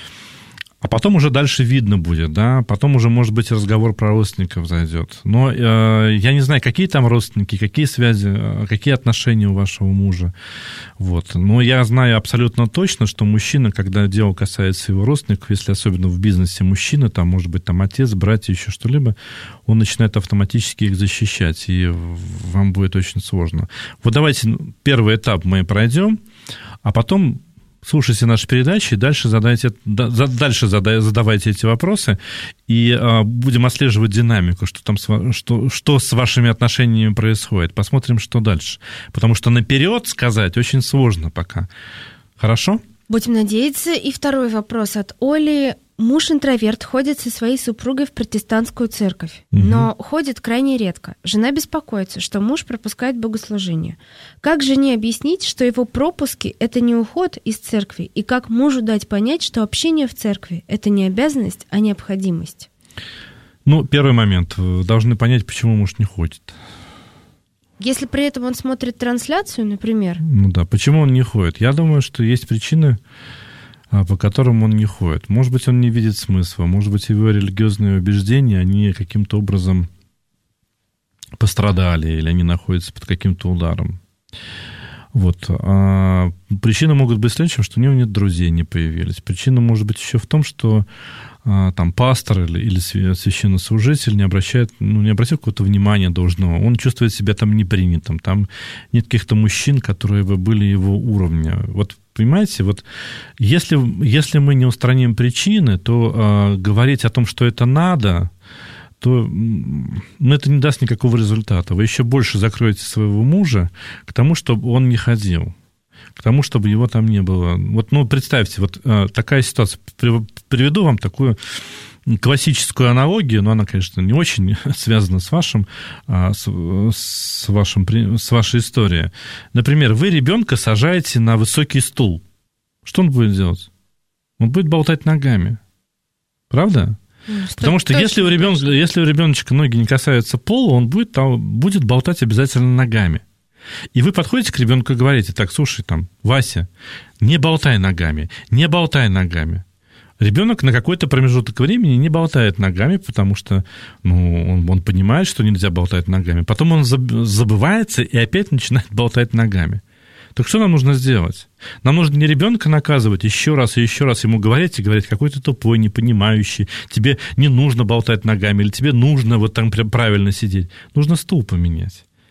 А потом уже дальше видно будет, да, потом уже, может быть, разговор про родственников зайдет. Но э, я не знаю, какие там родственники, какие связи, какие отношения у вашего мужа. Вот. Но я знаю абсолютно точно, что мужчина, когда дело касается его родственников, если особенно в бизнесе мужчина, там, может быть, там отец, братья, еще что-либо, он начинает автоматически их защищать, и вам будет очень сложно. Вот давайте первый этап мы пройдем, а потом... Слушайте наши передачи, и дальше, задайте, дальше задавайте эти вопросы, и а, будем отслеживать динамику, что, там, что, что с вашими отношениями происходит. Посмотрим, что дальше. Потому что наперед сказать очень сложно пока. Хорошо? Будем надеяться. И второй вопрос от Оли. Муж-интроверт ходит со своей супругой в протестантскую церковь, угу. но ходит крайне редко. Жена беспокоится, что муж пропускает богослужение. Как жене объяснить, что его пропуски – это не уход из церкви, и как мужу дать понять, что общение в церкви – это не обязанность, а необходимость? Ну, первый момент. Должны понять, почему муж не ходит. Если при этом он смотрит трансляцию, например. Ну да, почему он не ходит? Я думаю, что есть причины, по которым он не ходит. Может быть, он не видит смысла, может быть, его религиозные убеждения, они каким-то образом пострадали, или они находятся под каким-то ударом. Вот. А причины могут быть следующим, что у него нет друзей, не появились. Причина может быть еще в том, что а, там пастор или, или священнослужитель не обращает, ну, не обратил какого-то внимания должного. Он чувствует себя там непринятым. Там нет каких-то мужчин, которые бы были его уровня. Вот понимаете, вот если, если мы не устраним причины, то а, говорить о том, что это надо, то ну, это не даст никакого результата. Вы еще больше закроете своего мужа к тому, чтобы он не ходил, к тому, чтобы его там не было. Вот, ну, представьте, вот а, такая ситуация. Приведу вам такую классическую аналогию, но она, конечно, не очень связана с вашим, а, с, с, вашим, с вашей историей. Например, вы ребенка сажаете на высокий стул. Что он будет делать? Он будет болтать ногами. Правда? Что Потому что если у, ребенка, если у ребеночка ноги не касаются пола, он будет, будет болтать обязательно ногами. И вы подходите к ребенку и говорите: так, слушай, там, Вася, не болтай ногами, не болтай ногами. Ребенок на какой-то промежуток времени не болтает ногами, потому что ну, он, он понимает, что нельзя болтать ногами. Потом он забывается и опять начинает болтать ногами. Так что нам нужно сделать? Нам нужно не ребенка наказывать, еще раз и еще раз ему говорить и говорить: какой ты тупой, непонимающий, тебе не нужно болтать ногами, или тебе нужно вот там правильно сидеть. Нужно стул поменять.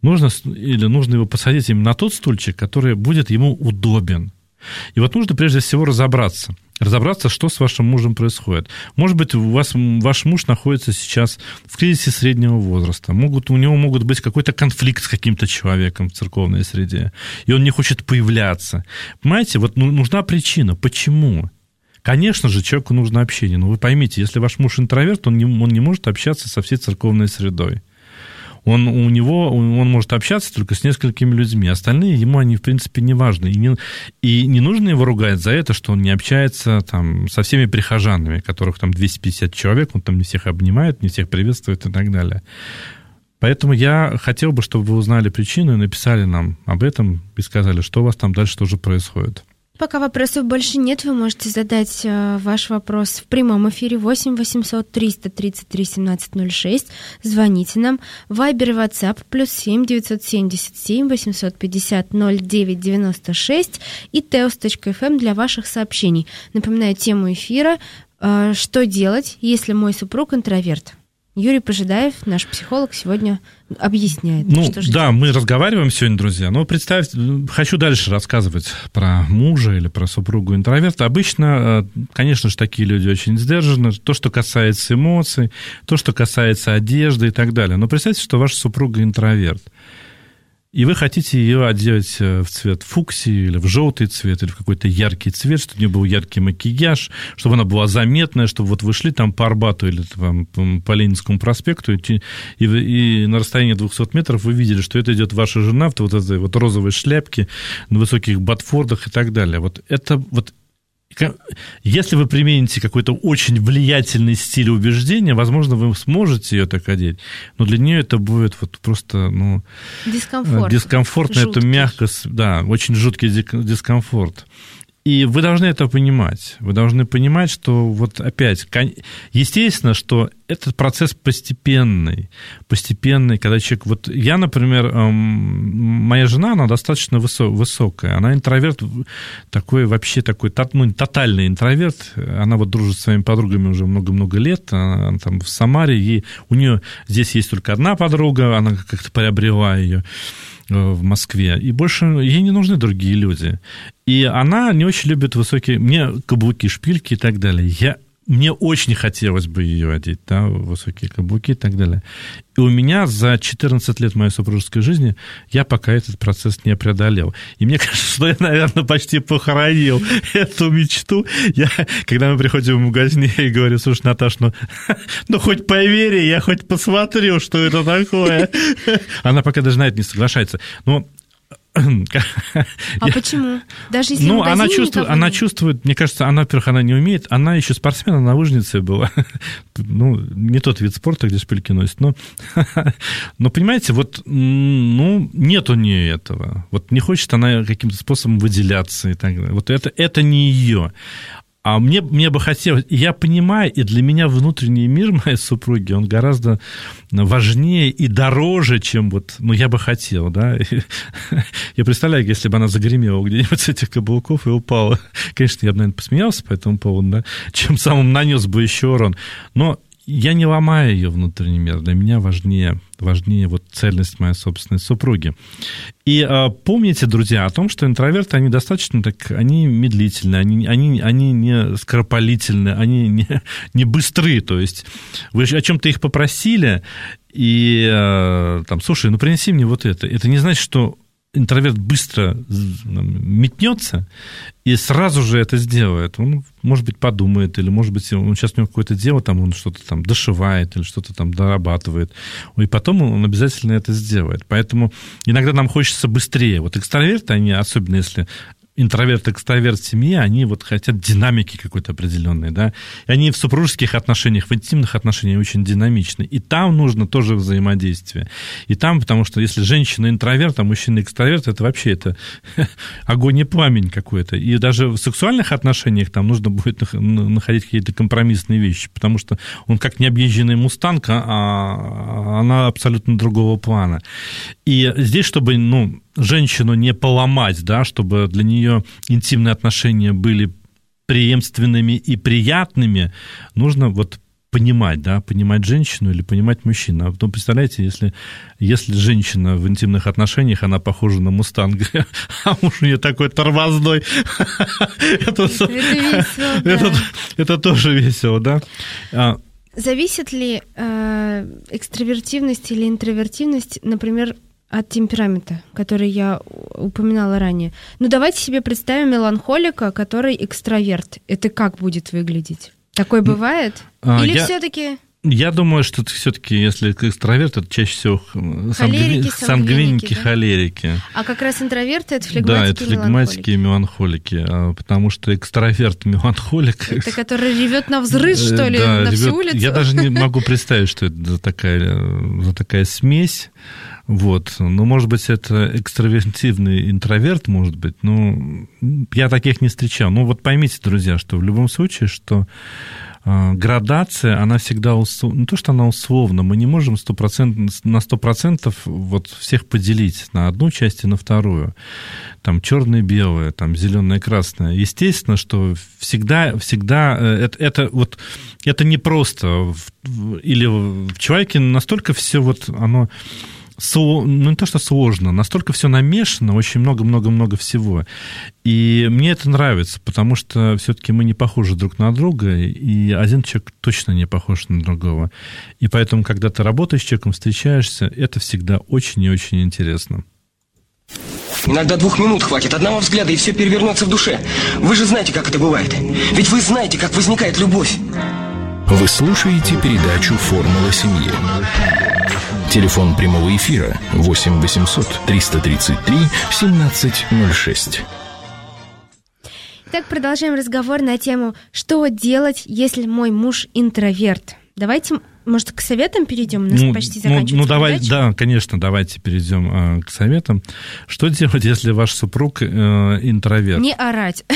нужно, или нужно его посадить именно на тот стульчик, который будет ему удобен. И вот нужно прежде всего разобраться. Разобраться, что с вашим мужем происходит. Может быть, у вас, ваш муж находится сейчас в кризисе среднего возраста. Могут, у него могут быть какой-то конфликт с каким-то человеком в церковной среде, и он не хочет появляться. Понимаете, вот нужна причина. Почему? Конечно же, человеку нужно общение. Но вы поймите, если ваш муж интроверт, он не, он не может общаться со всей церковной средой. Он, у него, он может общаться только с несколькими людьми. Остальные ему они, в принципе, не важны. И не, и не нужно его ругать за это, что он не общается там, со всеми прихожанами, которых там двести пятьдесят человек, он там не всех обнимает, не всех приветствует и так далее. Поэтому я хотел бы, чтобы вы узнали причину и написали нам об этом и сказали, что у вас там дальше тоже происходит. Пока вопросов больше нет, вы можете задать э, ваш вопрос в прямом эфире восемь восемьсот триста тридцать три семнадцать ноль шесть. Звоните нам. Вайбер и WhatsApp плюс семь девятьсот семьдесят семь восемьсот пятьдесят ноль девять девяносто шесть и теос точка эф эм для ваших сообщений. Напоминаю тему эфира э, «Что делать, если мой супруг интроверт?» Юрий Пожидаев, наш психолог, сегодня объясняет, ну, что же да, делать. Мы разговариваем сегодня, друзья, но представьте, хочу дальше рассказывать про мужа или про супругу интроверта. Обычно, конечно же, такие люди очень сдержаны. То, что касается эмоций, то, что касается одежды и так далее. Но представьте, что ваша супруга интроверт. И вы хотите ее одеть в цвет фуксии, или в желтый цвет, или в какой-то яркий цвет, чтобы у нее был яркий макияж, чтобы она была заметная, чтобы вот вы шли там по Арбату или там, по Ленинскому проспекту, и, и, и на расстоянии двухсот метров вы видели, что это идет ваша жена в вот этой вот розовой шляпке, на высоких ботфордах и так далее. Вот это вот. Если вы примените какой-то очень влиятельный стиль убеждения, возможно, вы сможете ее так одеть, но для нее это будет вот просто, ну, дискомфорт. Дискомфортно, жуткий. Это мягко, да, очень жуткий дискомфорт. И вы должны это понимать. Вы должны понимать, что вот опять, естественно, что этот процесс постепенный, постепенный, когда человек... Вот я, например, моя жена, она достаточно высокая, она интроверт, такой вообще такой, ну, тотальный интроверт, она вот дружит с своими подругами уже много-много лет, она там в Самаре, ей, у нее здесь есть только одна подруга, она как-то приобрела ее в Москве, и больше ей не нужны другие люди. И она не очень любит высокие... Мне каблуки, шпильки и так далее. Я... Мне очень хотелось бы ее одеть, да, высокие каблуки и так далее. И у меня за четырнадцать лет моей супружеской жизни я пока этот процесс не преодолел. И мне кажется, что я, наверное, почти похоронил эту мечту. Я, когда мы приходим в магазин, я ей говорю: слушай, Наташ, ну, ну хоть поверь, я хоть посмотрю, что это такое. Она пока даже на это не соглашается. Но А я... почему? Даже если ну, она чувствует, она чувствует, мне кажется, она, во-первых, она не умеет, она еще спортсмен, она лыжница была. Ну, не тот вид спорта, где шпильки носит, но, но понимаете, вот, ну, нет у нее этого. Вот не хочет она каким-то способом выделяться и так далее. Вот это, это не ее. А мне, мне бы хотелось, я понимаю, и для меня внутренний мир моей супруги, он гораздо важнее и дороже, чем вот, ну, я бы хотел, да. Я представляю, если бы она загремела где-нибудь с этих каблуков и упала. Конечно, я бы, наверное, посмеялся по этому поводу, да, чем самым нанес бы еще урон. Но я не ломаю ее внутренний мир. Для меня важнее, важнее вот цельность моей собственной супруги. И а, помните, друзья, о том, что интроверты, они достаточно так, они медлительны, они, они, они не скоропалительны, они не, не быстры. То есть вы о чем-то их попросили, и а, там, слушай, ну принеси мне вот это. Это не значит, что интроверт быстро метнется и сразу же это сделает. Он, может быть, подумает, или, может быть, он сейчас у него какое-то дело, там, он что-то там дошивает или что-то там дорабатывает, и потом он обязательно это сделает. Поэтому иногда нам хочется быстрее. Вот экстраверты, они, особенно если интроверт, экстраверт в семье, они вот хотят динамики какой-то определенной, да, и они в супружеских отношениях, в интимных отношениях очень динамичны, и там нужно тоже взаимодействие, и там, потому что если женщина интроверт, а мужчина экстраверт, это вообще это огонь и пламень какой-то, и даже в сексуальных отношениях там нужно будет находить какие-то компромиссные вещи, потому что он как необъезженный мустанг, а она абсолютно другого плана, и здесь, чтобы, ну, женщину не поломать, да, чтобы для нее интимные отношения были преемственными и приятными, нужно вот понимать, да, понимать женщину или понимать мужчину. А потом, представляете, если, если женщина в интимных отношениях, она похожа на мустанга, а муж у нее такой тормозной. Это весело, это тоже весело, да. Зависит ли э, экстравертивность или интровертивность, например, от темперамента, который я упоминала ранее? Ну, давайте себе представим меланхолика, который экстраверт. Это как будет выглядеть? Такое бывает? А, или я... все-таки... Я думаю, что это все-таки, если экстраверт, это чаще всего холерики, сангвиники, сангвиники, да? холерики. А как раз интроверты — это флегматики, да, это флегматики и меланхолики, потому что экстраверт-меланхолик... Это который ревет на взрыв, что ли, да, на ревет... всю улицу? Я даже не могу представить, что это за такая, за такая смесь. Вот. Ну, может быть, это экстравертивный интроверт, может быть, но я таких не встречал. Ну, вот поймите, друзья, что в любом случае, что градация, она всегда, не то, что она условна, мы не можем сто процентов, на сто процентов вот всех поделить на одну часть и на вторую. Там черное, белое, там зеленое, красное. Естественно, что всегда, всегда это, это, вот, это не просто. Или в человеке настолько все вот оно... Ну, не то, что сложно, настолько все намешано, очень много-много-много всего. И мне это нравится, потому что все-таки мы не похожи друг на друга, и один человек точно не похож на другого. И поэтому, когда ты работаешь с человеком, встречаешься, это всегда очень и очень интересно. Иногда двух минут хватит, одного взгляда, и все перевернется в душе. Вы же знаете, как это бывает. Ведь вы знаете, как возникает любовь. Вы слушаете передачу «Формула семьи». Телефон прямого эфира восемь восемьсот триста тридцать три семнадцать ноль шесть. Итак, продолжаем разговор на тему «Что делать, если мой муж интроверт?». Давайте, может, к советам перейдем? У нас ну, почти заканчивается ну, ну, давай, передача. Да, конечно, давайте перейдем э, к советам. Что делать, если ваш супруг э, интроверт? Не орать.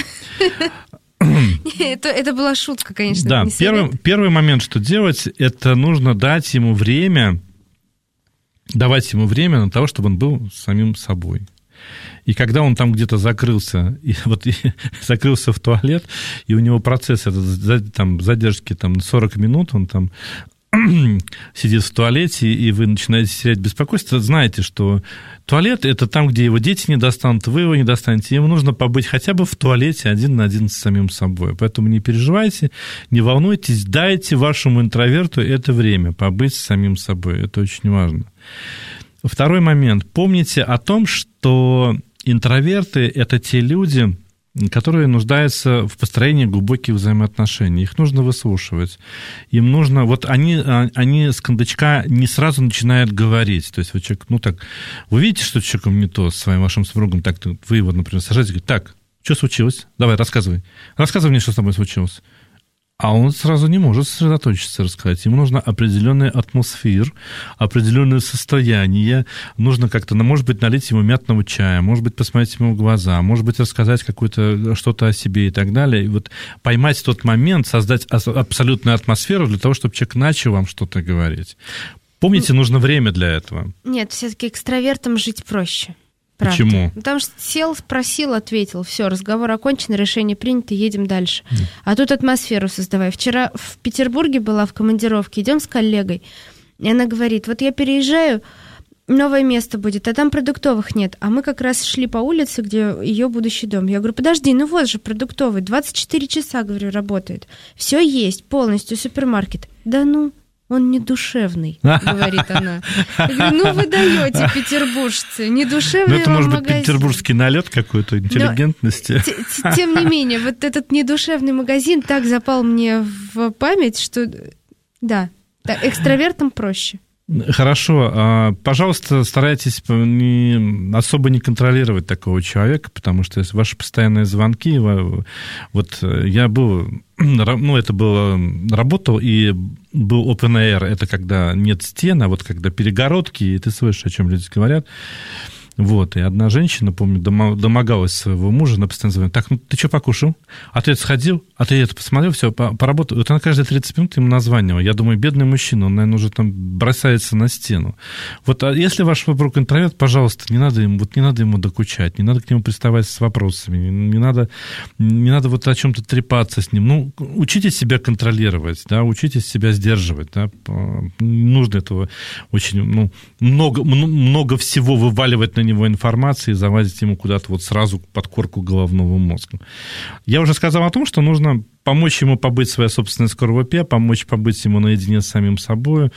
это, это была шутка, конечно. Да, первый, первый момент, что делать, это нужно дать ему время, давать ему время на то, чтобы он был самим собой. И когда он там где-то закрылся, и вот и закрылся в туалет, и у него процесс это, там, задержки там, сорок минут, он там сидит в туалете, и вы начинаете терять беспокойство, знаете, что туалет – это там, где его дети не достанут, вы его не достанете, ему нужно побыть хотя бы в туалете один на один с самим собой. Поэтому не переживайте, не волнуйтесь, дайте вашему интроверту это время побыть с самим собой, это очень важно. Второй момент. Помните о том, что интроверты – это те люди, которые нуждаются в построении глубоких взаимоотношений. Их нужно выслушивать. Им нужно... Вот они, они с кондачка не сразу начинают говорить. То есть вот человек, ну так, вы видите, что с человеком не то, с своим вашим супругом, так, вы его, например, сажаете и говорите, так, что случилось? Давай, рассказывай. Рассказывай мне, что с тобой случилось. А он сразу не может сосредоточиться, рассказать. Ему нужна определенная атмосфера, определенное состояние. Нужно как-то, может быть, налить ему мятного чая, может быть, посмотреть ему в глаза, может быть, рассказать какое-то что-то о себе и так далее. И вот поймать тот момент, создать абсолютную атмосферу для того, чтобы человек начал вам что-то говорить. Помните, нужно время для этого. Нет, все-таки экстравертам жить проще. Правда. Почему? Потому что сел, спросил, ответил. Все, разговор окончен, решение принято, едем дальше. Mm. А тут атмосферу создавай. Вчера в Петербурге была в командировке, идем с коллегой, и она говорит, вот я переезжаю, новое место будет, а там продуктовых нет. А мы как раз шли по улице, где ее будущий дом. Я говорю, подожди, ну вот же продуктовый, двадцать четыре часа, говорю, работает. Все есть, полностью супермаркет. Да ну... Он не душевный, говорит она. Я говорю, ну вы даете, петербуржцы, не душевный. Ну это может быть петербургский налет какой-то интеллигентности. Но, тем не менее, вот этот недушевный магазин так запал мне в память, что да, экстравертам проще. Хорошо. Пожалуйста, старайтесь не, особо не контролировать такого человека, потому что если ваши постоянные звонки... Вот я был... Ну, это было... Работал, и был open air. Это когда нет стен, а вот когда перегородки, и ты слышишь, о чем люди говорят. Вот, и одна женщина, помню, домогалась своего мужа, она постоянно звонит: так, ну ты что покушал? А ты это сходил? А ты это посмотрел? Все, поработал. Вот она каждые тридцать минут ему названивала. Я думаю, бедный мужчина, он, наверное, уже там бросается на стену. Вот, а если ваш супруг интроверт, пожалуйста, не надо ему, вот не надо ему докучать, не надо к нему приставать с вопросами, не надо, не надо вот о чем-то трепаться с ним. Ну, учитесь себя контролировать, да, учитесь себя сдерживать, да. Не нужно этого очень, ну, много, много всего вываливать на него информации и завозить ему куда-то вот сразу под корку головного мозга. Я уже сказал о том, что нужно помочь ему побыть в своей собственной скорлупе, помочь побыть ему наедине с самим собой,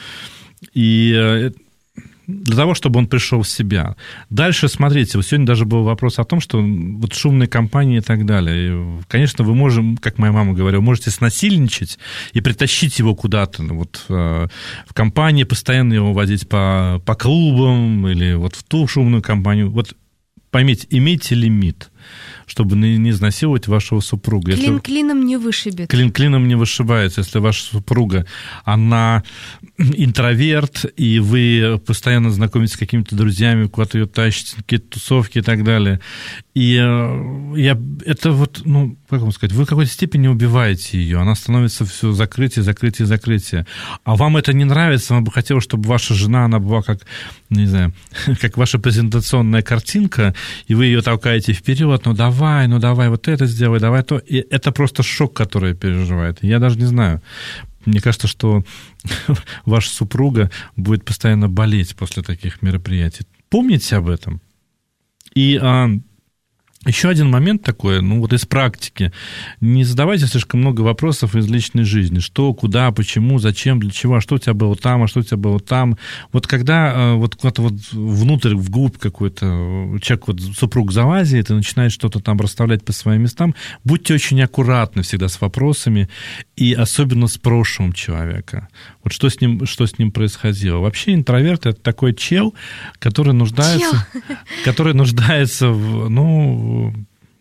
и для того, чтобы он пришел в себя. Дальше, смотрите, вот сегодня даже был вопрос о том, что вот шумные компании и так далее. И, конечно, вы можете, как моя мама говорила, можете снасильничать и притащить его куда-то, вот, в компании, постоянно его водить по, по клубам или вот в ту шумную компанию. Вот поймите, имейте лимит, чтобы не, не изнасиловать вашего супруга. Клин если... клином не вышибет. Клин клином не вышибается. Если ваша супруга, она интроверт, и вы постоянно знакомитесь с какими-то друзьями, куда-то ее тащите, какие-то тусовки и так далее. И я, это вот, ну, как вам сказать, вы в какой-то степени убиваете ее. Она становится все закрытие, закрытие, закрытие. А вам это не нравится, вам бы хотелось, чтобы ваша жена, она была как, не знаю, как ваша презентационная картинка, и вы ее толкаете вперед, ну давай, ну давай вот это сделай, давай то. И это просто шок, который переживает. Я даже не знаю. Мне кажется, что ваша супруга будет постоянно болеть после таких мероприятий. Помните об этом. И а, еще один момент такой, ну вот из практики. Не задавайте слишком много вопросов из личной жизни. Что, куда, почему, зачем, для чего, а что у тебя было там, а что у тебя было там. Вот когда вот куда-то вот внутрь, вглубь какой-то человек, вот супруг залазит и начинает что-то там расставлять по своим местам, будьте очень аккуратны всегда с вопросами, и особенно с прошлым человека. Вот что с ним, что с ним происходило. Вообще интроверт — это такой чел, который нуждается, чел. который нуждается в, ну,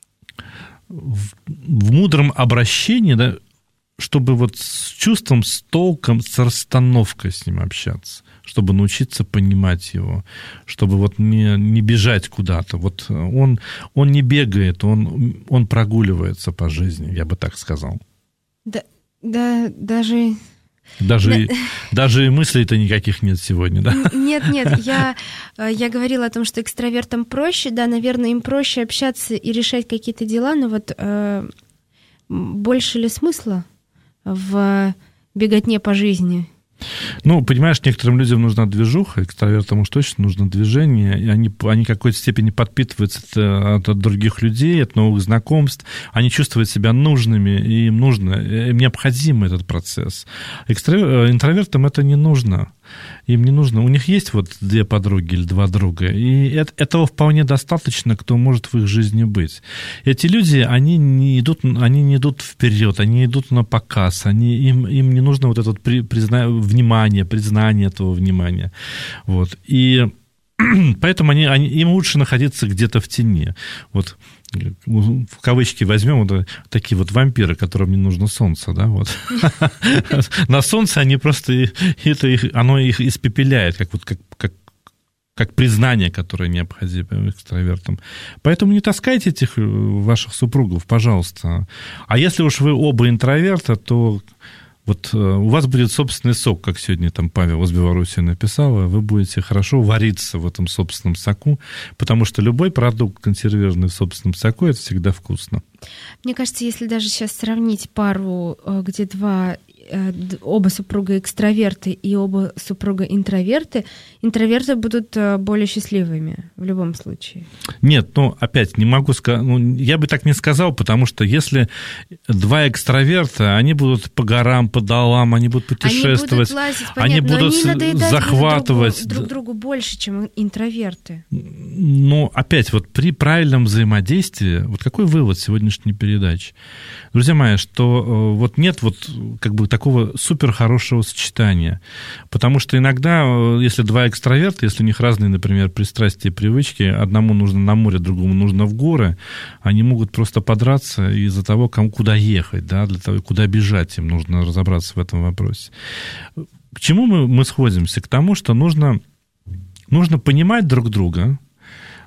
в, в мудром обращении, да, чтобы вот с чувством, с толком, с расстановкой с ним общаться, чтобы научиться понимать его, чтобы вот не, не бежать куда-то. Вот он, он не бегает, он, он прогуливается по жизни, я бы так сказал. Да, да, даже... Даже, да. даже и мыслей-то никаких нет сегодня, да? Нет, нет, я, я говорила о том, что экстравертам проще, да, наверное, им проще общаться и решать какие-то дела, но вот э, больше ли смысла в беготне по жизни? Ну, понимаешь, некоторым людям нужна движуха, экстравертам уж точно нужно движение, и они, они в какой-то степени подпитываются от, от других людей, от новых знакомств, они чувствуют себя нужными, и им нужно, им необходим этот процесс. Экстравер, интровертам это не нужно. Им не нужно. У них есть вот две подруги или два друга, и этого вполне достаточно, кто может в их жизни быть. Эти люди, они не идут, они не идут вперед, они идут на показ, они, им, им не нужно вот это вот при, призна, внимание, признание этого внимания. Вот. И поэтому они, они, им лучше находиться где-то в тени. Вот. В кавычки возьмем вот такие вот вампиры, которым не нужно солнце, да, вот. На солнце они просто, это их, оно их испепеляет, как вот как, как, как признание, которое необходимо экстравертам. Поэтому не таскайте этих ваших супругов, пожалуйста. А если уж вы оба интроверта, то вот у вас будет собственный сок, как сегодня там Павел из Беларуси написал, вы будете хорошо вариться в этом собственном соку, потому что любой продукт, консервированный в собственном соку, это всегда вкусно. Мне кажется, если даже сейчас сравнить пару, где два, оба супруга экстраверты и оба супруга интроверты, интроверты будут более счастливыми в любом случае. Нет, ну, опять, не могу сказать, ну, я бы так не сказал, потому что если два экстраверта, они будут по горам, по долам, они будут путешествовать, они будут, лазить, они будут они захватывать друг другу, друг другу больше, чем интроверты. Ну, опять, вот при правильном взаимодействии, вот какой вывод сегодняшней передачи? Друзья мои, что вот нет вот как бы такого супер хорошего сочетания, потому что иногда, если два экстраверта, если у них разные, например, пристрастия и привычки, одному нужно на море, другому нужно в горы, они могут просто подраться из-за того, кому куда ехать, да, для того, куда бежать, им нужно разобраться в этом вопросе. К чему мы, мы сходимся? К тому, что нужно, нужно понимать друг друга,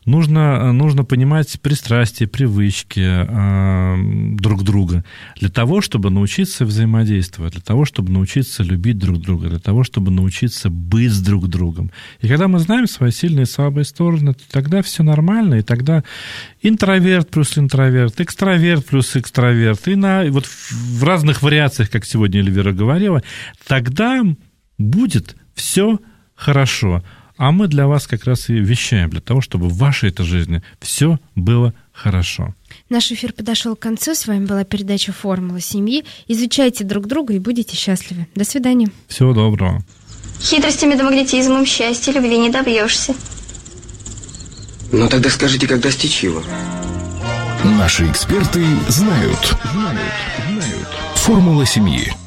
Нужно, нужно понимать пристрастия, привычки э, друг друга для того, чтобы научиться взаимодействовать, для того, чтобы научиться любить друг друга, для того, чтобы научиться быть с друг другом. И когда мы знаем свои сильные и слабые стороны, то тогда все нормально, и тогда интроверт плюс интроверт, экстраверт плюс экстраверт, и на, вот в разных вариациях, как сегодня Эльвира говорила, тогда будет все хорошо. А мы для вас как раз и вещаем, для того, чтобы в вашей этой жизни все было хорошо. Наш эфир подошел к концу. С вами была передача «Формула семьи». Изучайте друг друга и будете счастливы. До свидания. Всего доброго. Хитростями да магнетизмом счастья любви не добьешься. Ну тогда скажите, как достичь его? Наши эксперты знают. Знают. Знают. Формула семьи.